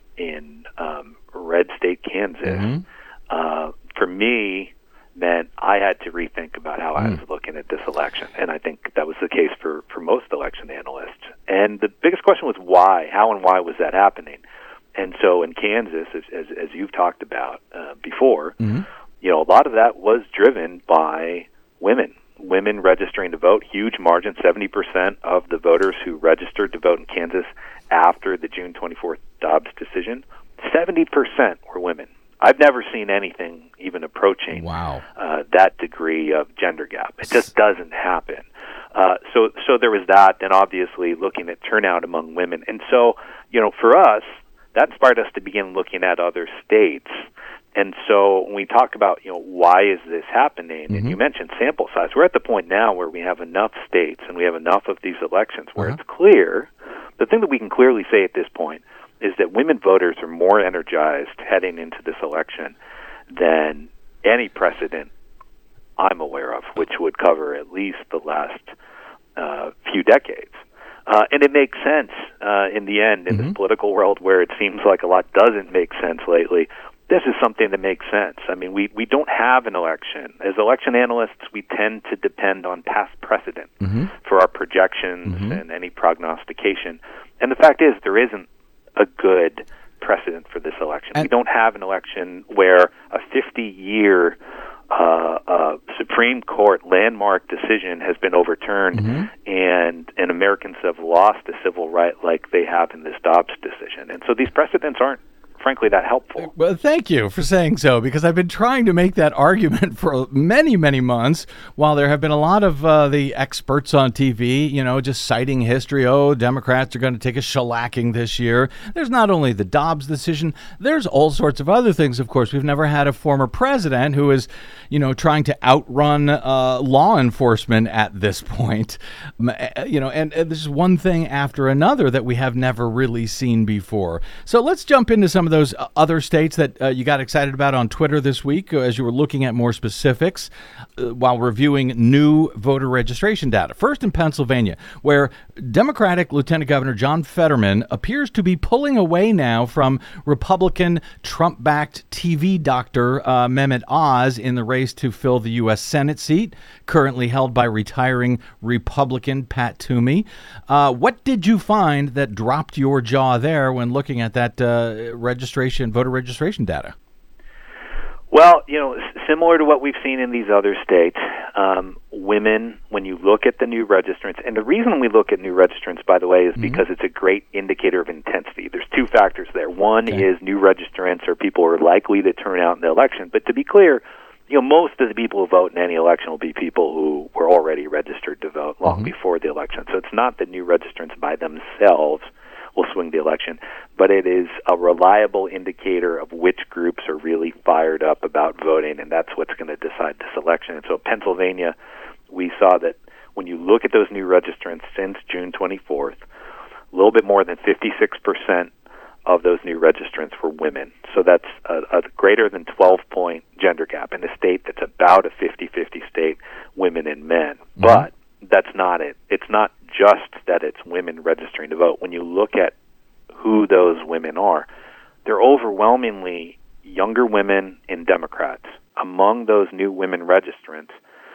in um, red state Kansas, mm-hmm. uh, for me, meant I had to rethink about how mm. I was looking at this election. And I think that was the case for, for most election analysts. And the biggest question was why, how and why was that happening? And so in Kansas, as, as, as you've talked about uh, before, mm-hmm. you know, a lot of that was driven by women. Women registering to vote, huge margin, seventy percent of the voters who registered to vote in Kansas after the June twenty-fourth Dobbs decision, seventy percent were women. I've never seen anything even approaching wow. uh, that degree of gender gap. It just doesn't happen. Uh, so, so there was that, and obviously looking at turnout among women. And so, you know, for us, that inspired us to begin looking at other states. And so when we talk about, you know, why is this happening, mm-hmm. and you mentioned sample size, we're at the point now where we have enough states and we have enough of these elections where uh-huh. it's clear, the thing that we can clearly say at this point is that women voters are more energized heading into this election than any precedent I'm aware of, which would cover at least the last uh, few decades. Uh, and it makes sense uh, in the end in mm-hmm. this political world where it seems like a lot doesn't make sense lately. This is something that makes sense. I mean, we, we don't have an election. As election analysts, we tend to depend on past precedent mm-hmm. for our projections mm-hmm. and any prognostication. And the fact is, there isn't a good precedent for this election. And we don't have an election where a fifty-year uh, uh, Supreme Court landmark decision has been overturned mm-hmm. and, and Americans have lost a civil right like they have in this Dobbs decision. And so these precedents aren't frankly that helpful. Well, thank you for saying so, because I've been trying to make that argument for many, many months, while there have been a lot of uh, the experts on T V, you know, just citing history. Oh, Democrats are going to take a shellacking this year. There's not only the Dobbs decision, there's all sorts of other things. Of course, we've never had a former president who is, you know, trying to outrun uh, law enforcement at this point. You know, and, and this is one thing after another that we have never really seen before. So let's jump into some of the those other states that uh, you got excited about on Twitter this week uh, as you were looking at more specifics uh, while reviewing new voter registration data. First in Pennsylvania, where Democratic Lieutenant Governor John Fetterman appears to be pulling away now from Republican Trump-backed T V doctor uh, Mehmet Oz in the race to fill the U S Senate seat, currently held by retiring Republican Pat Toomey. Uh, what did you find that dropped your jaw there when looking at that uh, registration, voter registration data? Well, you know, similar to what we've seen in these other states, um, women, when you look at the new registrants, and the reason we look at new registrants, by the way, is mm-hmm. because it's a great indicator of intensity. There's two factors there. One okay. is new registrants are people who are likely to turn out in the election. But to be clear, you know, most of the people who vote in any election will be people who were already registered to vote long mm-hmm. before the election. So it's not that new registrants by themselves will swing the election, but it is a reliable indicator of which groups are really fired up about voting, and that's what's going to decide this election. And so Pennsylvania, we saw that when you look at those new registrants since June twenty-fourth, a little bit more than fifty-six percent of those new registrants were women. So that's a, a greater than twelve-point gender gap in a state that's about a fifty-fifty state, women and men. Mm-hmm. But that's not it. It's not just that it's women registering to vote. When you look at who those women are, they're overwhelmingly younger women and Democrats. Among those new women registrants,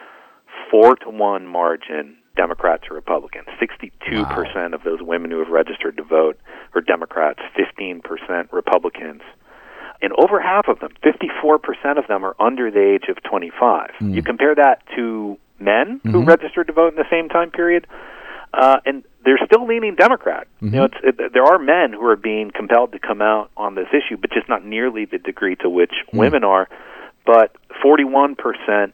four to one margin, Democrats or Republicans. sixty-two percent wow. of those women who have registered to vote are Democrats, fifteen percent Republicans. And over half of them, fifty-four percent of them, are under the age of twenty-five. Mm. You compare that to men mm-hmm. who registered to vote in the same time period, uh, and they're still leaning Democrat. Mm-hmm. You know, it's, it, there are men who are being compelled to come out on this issue, but just not nearly the degree to which mm. women are. But forty-one percent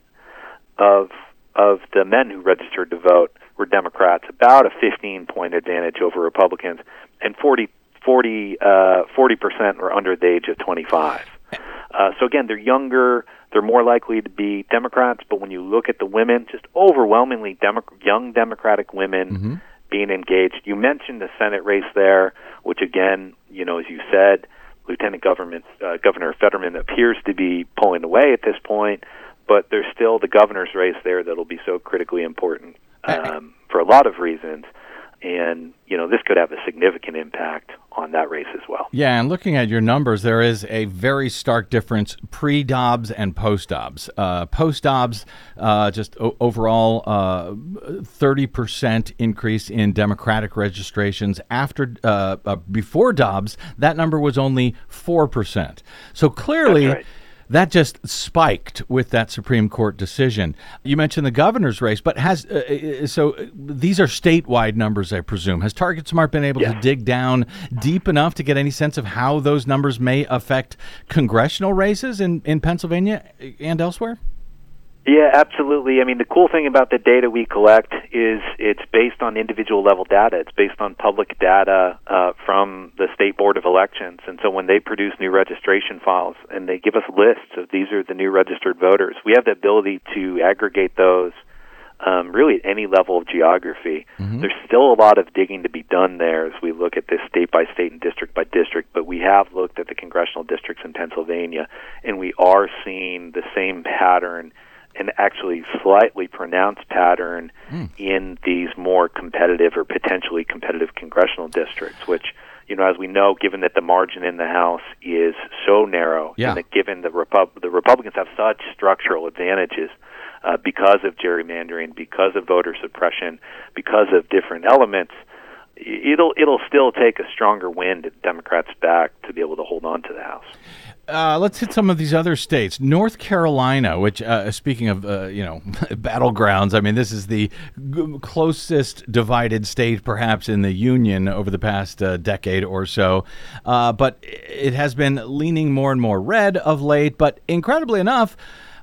of of the men who registered to vote were Democrats, about a fifteen-point advantage over Republicans, and forty, forty, uh, forty percent were under the age of twenty-five. Uh, so again, they're younger, they're more likely to be Democrats, but when you look at the women, just overwhelmingly Demo- young Democratic women mm-hmm. being engaged. You mentioned the Senate race there, which again, you know, as you said, Lieutenant Government, uh, Governor Fetterman appears to be pulling away at this point, but there's still the governor's race there that'll be so critically important um, for a lot of reasons. And, you know, this could have a significant impact on that race as well. Yeah, and looking at your numbers, there is a very stark difference pre-Dobbs and post-Dobbs. Uh, post-Dobbs, uh, just o- overall, uh, thirty percent increase in Democratic registrations. After, uh, uh, before Dobbs, that number was only four percent. So clearly, that's right. That just spiked with that Supreme Court decision. You mentioned the governor's race, but has uh, so these are statewide numbers, I presume. Has Target Smart been able yes. to dig down deep enough to get any sense of how those numbers may affect congressional races in, in Pennsylvania and elsewhere? Yeah, absolutely. I mean, the cool thing about the data we collect is it's based on individual level data. It's based on public data uh, from the State Board of Elections. And so when they produce new registration files and they give us lists of these are the new registered voters, we have the ability to aggregate those um, really at any level of geography. Mm-hmm. There's still a lot of digging to be done there as we look at this state by state and district by district, but we have looked at the congressional districts in Pennsylvania, and we are seeing the same pattern, an actually slightly pronounced pattern mm. in these more competitive or potentially competitive congressional districts, which, you know, as we know, given that the margin in the House is so narrow, yeah. and that given the, Repub- the Republicans have such structural advantages uh, because of gerrymandering, because of voter suppression, because of different elements, it'll it'll still take a stronger wind at the Democrats' back to be able to hold on to the House. Uh, let's hit some of these other states. North Carolina, which, uh, speaking of, uh, you know, battlegrounds, I mean, this is the g- closest divided state perhaps in the Union over the past uh, decade or so. Uh, but it has been leaning more and more red of late. But incredibly enough,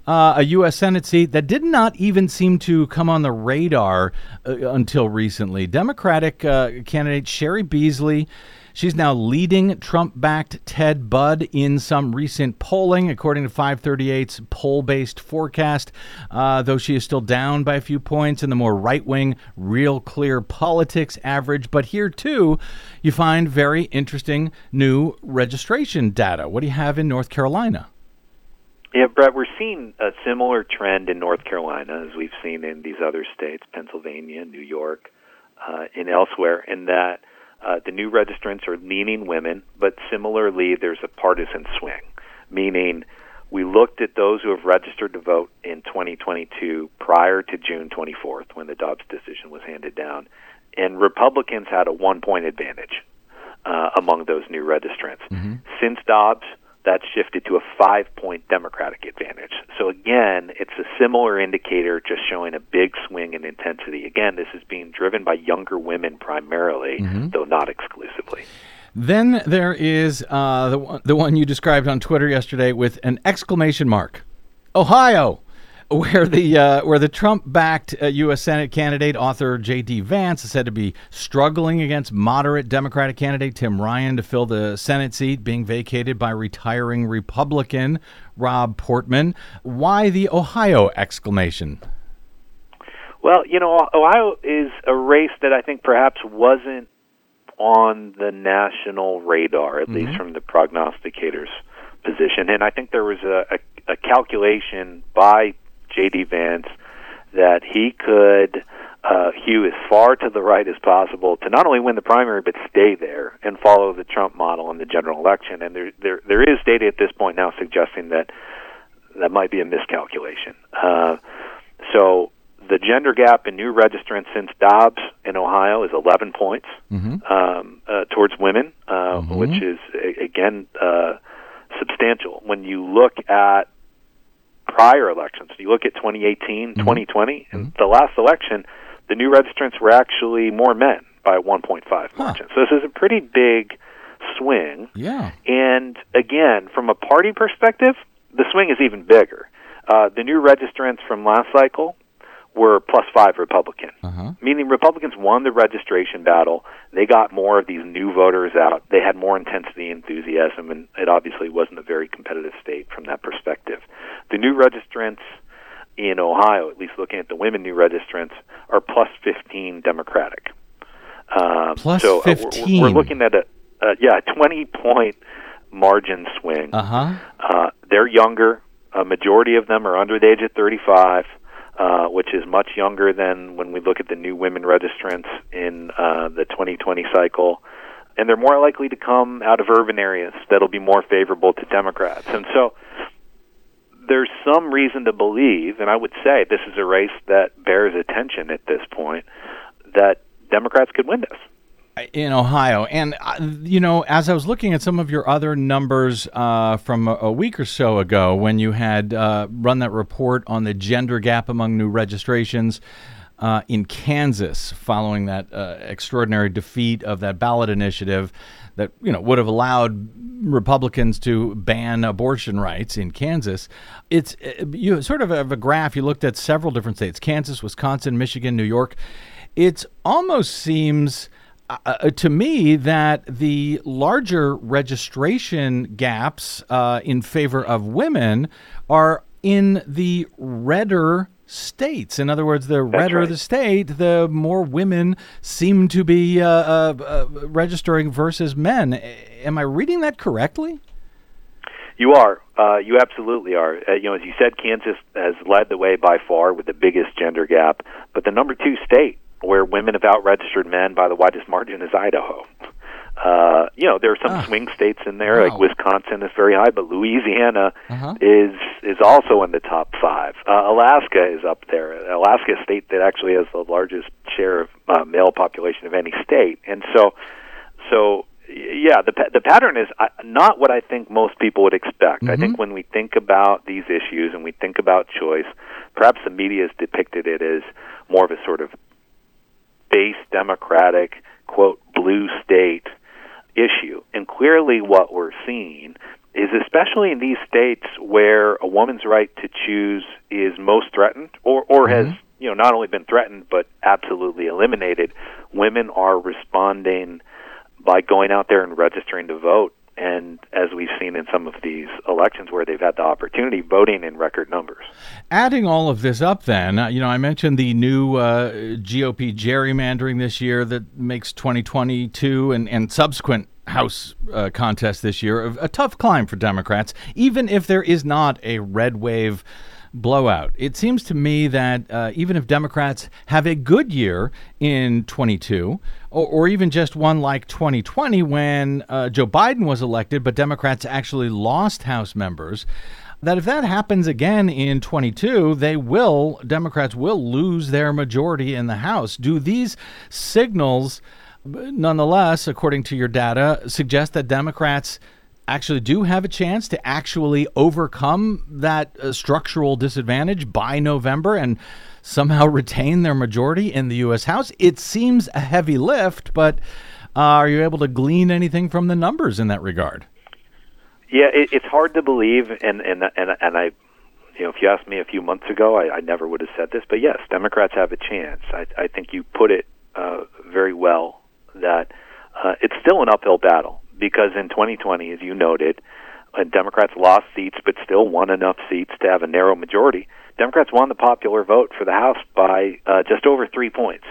uh, a U S Senate seat that did not even seem to come on the radar uh, until recently. Democratic uh, candidate Cheri Beasley. She's now leading Trump-backed Ted Budd in some recent polling, according to five thirty-eight's poll-based forecast, uh, though she is still down by a few points in the more right-wing Real Clear Politics average. But here, too, you find very interesting new registration data. What do you have in North Carolina? Yeah, Brett, we're seeing a similar trend in North Carolina as we've seen in these other states, Pennsylvania, New York, uh, and elsewhere, in that Uh, the new registrants are leaning women, but similarly there's a partisan swing, meaning we looked at those who have registered to vote in twenty twenty-two prior to June twenty-fourth when the Dobbs decision was handed down, and Republicans had a one-point advantage uh, among those new registrants. Mm-hmm. Since Dobbs, that's shifted to a five-point Democratic advantage. So again, it's a similar indicator just showing a big swing in intensity. Again, this is being driven by younger women primarily, mm-hmm. though not exclusively. Then there is uh, the, one, the one you described on Twitter yesterday with an exclamation mark. Ohio, where the uh, where the Trump-backed uh, U S Senate candidate, author J D. Vance, is said to be struggling against moderate Democratic candidate Tim Ryan to fill the Senate seat being vacated by retiring Republican Rob Portman. Why the Ohio exclamation? Well, you know, Ohio is a race that I think perhaps wasn't on the national radar, at mm-hmm. least from the prognosticators' position. And I think there was a, a, a calculation by J D. Vance that he could uh, hew as far to the right as possible to not only win the primary but stay there and follow the Trump model in the general election. And there there, there is data at this point now suggesting that that might be a miscalculation. Uh, so the gender gap in new registrants since Dobbs in Ohio is eleven points mm-hmm. um, uh, towards women, uh, mm-hmm. which is, again, uh, substantial. When you look at prior elections, you look at twenty eighteen, mm-hmm. twenty twenty, and mm-hmm. the last election, the new registrants were actually more men by one point five huh. margin. So this is a pretty big swing. Yeah. And again, from a party perspective, the swing is even bigger. Uh, the new registrants from last cycle were plus five Republican, uh-huh. meaning Republicans won the registration battle. They got more of these new voters out. They had more intensity, enthusiasm, and it obviously wasn't a very competitive state from that perspective. The new registrants in Ohio, at least looking at the women new registrants, are plus fifteen Democratic. Um, plus so fifteen. Uh, we're, we're looking at a, a yeah twenty-point margin swing. Uh-huh. Uh, they're younger. A majority of them are under the age of thirty-five. Uh, which is much younger than when we look at the new women registrants in uh, the twenty twenty cycle. And they're more likely to come out of urban areas that'll be more favorable to Democrats. And so there's some reason to believe, and I would say this is a race that bears attention at this point, that Democrats could win this. In Ohio. And, uh, you know, as I was looking at some of your other numbers uh, from a, a week or so ago when you had uh, run that report on the gender gap among new registrations uh, in Kansas following that uh, extraordinary defeat of that ballot initiative that, you know, would have allowed Republicans to ban abortion rights in Kansas. It's you sort of have a graph. You looked at several different states, Kansas, Wisconsin, Michigan, New York. It almost seems Uh, to me that the larger registration gaps uh, in favor of women are in the redder states. In other words, the That's redder right. the state, the more women seem to be uh, uh, uh, registering versus men. Am I reading that correctly? You are. Uh, you absolutely are. Uh, you know, as you said, Kansas has led the way by far with the biggest gender gap, but the number two state where women have out-registered men by the widest margin is Idaho. Uh, you know, there are some ah. swing states in there, wow. like Wisconsin is very high, but Louisiana uh-huh. is is also in the top five. Uh, Alaska is up there. Alaska is a state that actually has the largest share of uh, male population of any state. And so, so yeah, the the pattern is not what I think most people would expect. Mm-hmm. I think when we think about these issues and we think about choice, perhaps the media has depicted it as more of a sort of base Democratic, quote, blue state issue. And clearly what we're seeing is especially in these states where a woman's right to choose is most threatened, or, or mm-hmm. has you know not only been threatened but absolutely eliminated, women are responding by going out there and registering to vote. And as we've seen in some of these elections where they've had the opportunity, voting in record numbers. Adding all of this up then, uh, you know, I mentioned the new uh, G O P gerrymandering this year that makes twenty twenty-two and, and subsequent House uh, contest this year a, a tough climb for Democrats, even if there is not a red wave blowout. It seems to me that uh, even if Democrats have a good year in twenty-two, or, or even just one like twenty twenty when uh, Joe Biden was elected, but Democrats actually lost House members, that if that happens again in twenty-two, they will, Democrats will lose their majority in the House. Do these signals, nonetheless, according to your data, suggest that Democrats actually do have a chance to actually overcome that uh, structural disadvantage by November and somehow retain their majority in the U S House? It seems a heavy lift, but uh, are you able to glean anything from the numbers in that regard? Yeah, it, it's hard to believe, and, and and and I, you know, if you asked me a few months ago, I, I never would have said this, but yes, Democrats have a chance. I, I think you put it uh, very well, that uh, it's still an uphill battle. Because in twenty twenty, as you noted, uh, Democrats lost seats but still won enough seats to have a narrow majority. Democrats won the popular vote for the House by uh, just over three points.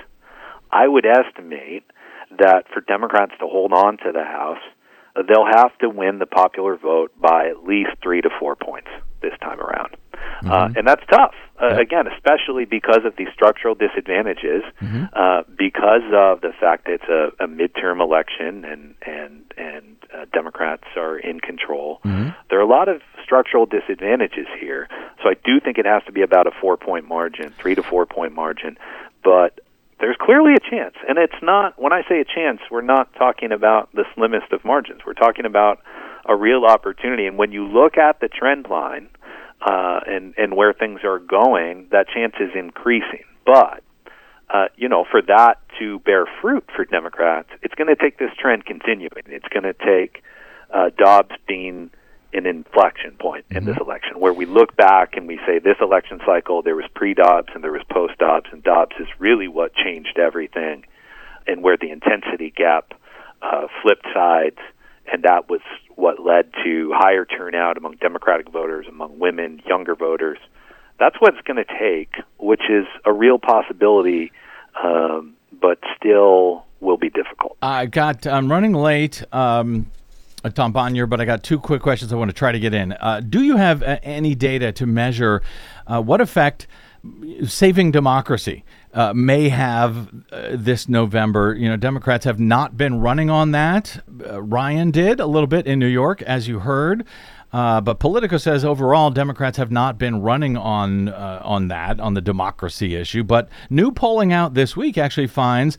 I would estimate that for Democrats to hold on to the House, uh, they'll have to win the popular vote by at least three to four points this time around. Mm-hmm. Uh, and that's tough, uh, yep. again, especially because of these structural disadvantages, mm-hmm. uh, because of the fact that it's a, a midterm election and and and uh, Democrats are in control. Mm-hmm. There are a lot of structural disadvantages here. So I do think it has to be about a four-point margin, three to four-point margin. But there's clearly a chance. And it's not, when I say a chance, we're not talking about the slimmest of margins. We're talking about a real opportunity. And when you look at the trend line, Uh, and, and where things are going, that chance is increasing. But, uh, you know, for that to bear fruit for Democrats, it's going to take this trend continuing. It's going to take uh, Dobbs being an inflection point in mm-hmm. this election, where we look back and we say this election cycle, there was pre-Dobbs and there was post-Dobbs, and Dobbs is really what changed everything, and where the intensity gap uh, flipped sides, and that was what led to higher turnout among Democratic voters, among women, younger voters. That's what it's going to take, which is a real possibility, um, but still will be difficult. I got. I'm running late, um, Tom Bonier, but I got two quick questions I want to try to get in. Uh, do you have uh, any data to measure uh, what effect saving democracy uh, may have uh, this November? You know, Democrats have not been running on that. Uh, Ryan did a little bit in New York, as you heard. Uh, but Politico says overall Democrats have not been running on uh, on that, on the democracy issue. But new polling out this week actually finds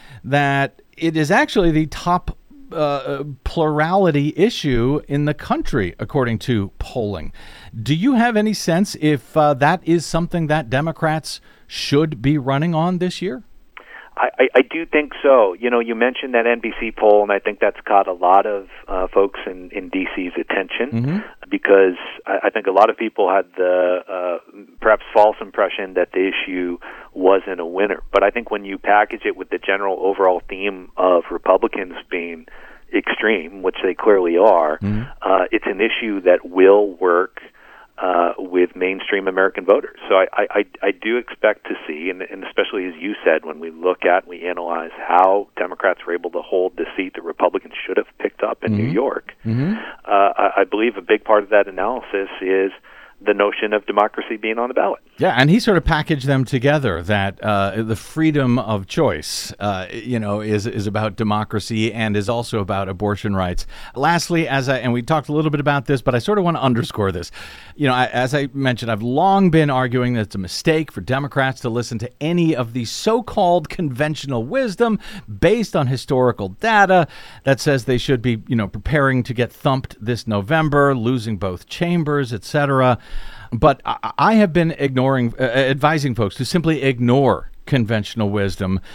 that it is actually the top uh, plurality issue in the country, according to polling. Do you have any sense if uh, that is something that Democrats should be running on this year? I, I, I do think so. You know, you mentioned that N B C poll, and I think that's caught a lot of uh, folks in, in D C's attention, mm-hmm. because I, I think a lot of people had the uh, perhaps false impression that the issue wasn't a winner. But I think when you package it with the general overall theme of Republicans being extreme, which they clearly are, mm-hmm. uh, it's an issue that will work Uh, with mainstream American voters. So I, I, I do expect to see, and, and especially as you said, when we look at, we analyze how Democrats were able to hold the seat that Republicans should have picked up in mm-hmm. New York, mm-hmm. uh, I, I believe a big part of that analysis is the notion of democracy being on the ballot. Yeah, and he sort of packaged them together, that uh, the freedom of choice, uh, you know, is is about democracy and is also about abortion rights. Lastly, as I, and we talked a little bit about this, but I sort of want to underscore this. You know, I, as I mentioned, I've long been arguing that it's a mistake for Democrats to listen to any of the so-called conventional wisdom based on historical data that says they should be, you know, preparing to get thumped this November, losing both chambers, et cetera. But I have been ignoring, uh, advising folks to simply ignore conventional wisdom.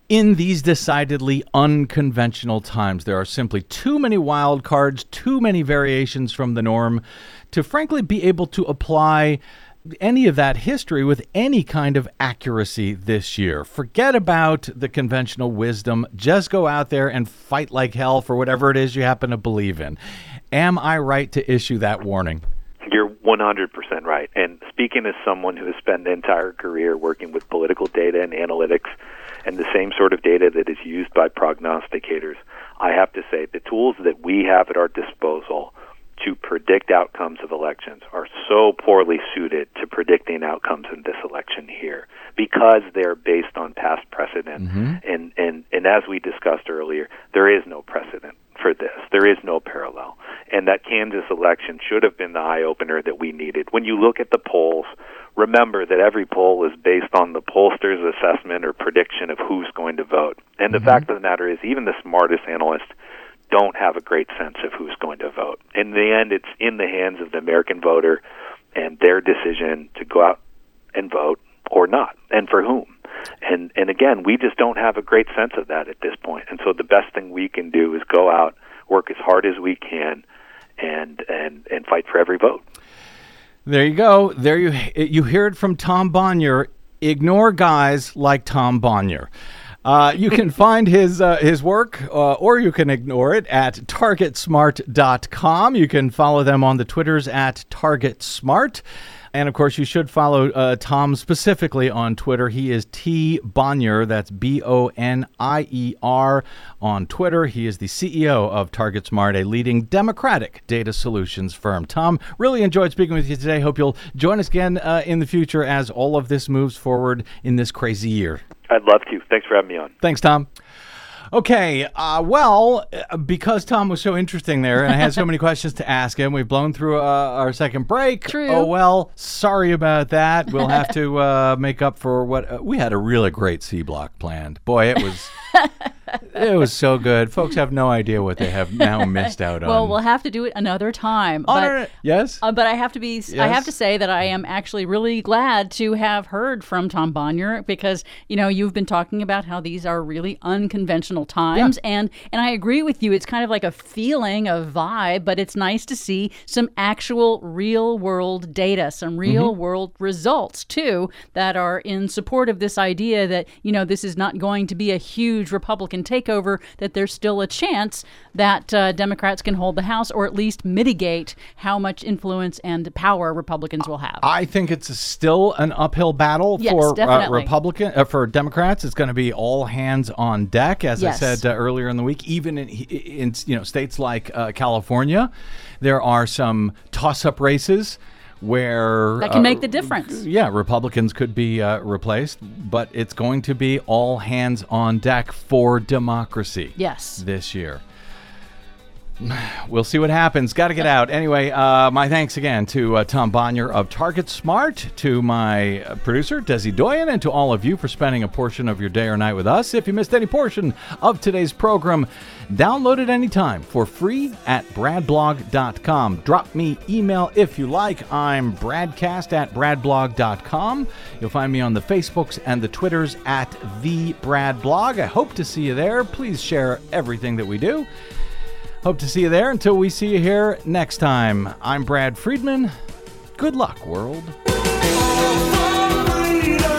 In these decidedly unconventional times, there are simply too many wild cards, too many variations from the norm to frankly be able to apply any of that history with any kind of accuracy this year. Forget about the conventional wisdom. Just go out there and fight like hell for whatever it is you happen to believe in. Am I right to issue that warning? You're one hundred percent right. And speaking as someone who has spent an entire career working with political data and analytics and the same sort of data that is used by prognosticators, I have to say the tools that we have at our disposal to predict outcomes of elections are so poorly suited to predicting outcomes in this election here because they're based on past precedent. Mm-hmm. And, and, and as we discussed earlier, there is no precedent for this. There is no parallel. And that Kansas election should have been the eye-opener that we needed. When you look at the polls, remember that every poll is based on the pollster's assessment or prediction of who's going to vote. And the mm-hmm. fact of the matter is, even the smartest analysts don't have a great sense of who's going to vote. In the end, it's in the hands of the American voter and their decision to go out and vote or not, and for whom. And and again, we just don't have a great sense of that at this point. And so the best thing we can do is go out, work as hard as we can, and and, and fight for every vote. There you go. There you you hear it from Tom Bonier. Ignore guys like Tom Bonier. Uh, you can find his uh, his work, uh, or you can ignore it, at target smart dot com. You can follow them on the Twitters at targetsmart. And, of course, you should follow uh, Tom specifically on Twitter. He is T. Bonier. That's B O N I E R on Twitter. He is the C E O of TargetSmart, a leading Democratic data solutions firm. Tom, really enjoyed speaking with you today. Hope you'll join us again uh, in the future as all of this moves forward in this crazy year. I'd love to. Thanks for having me on. Thanks, Tom. Okay, uh, well, because Tom was so interesting there and I had so many questions to ask him, we've blown through uh, our second break. True. Oh, well, sorry about that. We'll have to uh, make up for what... Uh, we had a really great C-Block planned. Boy, it was... It was so good. Folks have no idea what they have now missed out on. Well, we'll have to do it another time. Oh, but, no, no. Yes? Uh, but I have to be. Yes? I have to say that I am actually really glad to have heard from Tom Bonier because, you know, you've been talking about how these are really unconventional times. Yeah. And, and I agree with you. It's kind of like a feeling, a vibe, but it's nice to see some actual real-world data, some real-world mm-hmm. results, too, that are in support of this idea that, you know, this is not going to be a huge Republican takeover, that there's still a chance that uh, Democrats can hold the House or at least mitigate how much influence and power Republicans will have. I think it's still an uphill battle yes, for uh, Republican uh, for Democrats. It's going to be all hands on deck, as yes. I said uh, earlier in the week. Even in, in you know states like uh, California, there are some toss-up races where that can uh, make the difference. Yeah, Republicans could be uh, replaced, but it's going to be all hands on deck for democracy. Yes. This year. We'll see what happens. Got to get out. Anyway, uh, my thanks again to uh, Tom Bonier of TargetSmart, to my uh, producer, Desi Doyen, and to all of you for spending a portion of your day or night with us. If you missed any portion of today's program, download it anytime for free at brad blog dot com. Drop me email if you like. I'm bradcast at brad blog dot com. You'll find me on the Facebooks and the Twitters at the Brad Blog. I hope to see you there. Please share everything that we do. Hope to see you there. Until we see you here next time, I'm Brad Friedman. Good luck, world.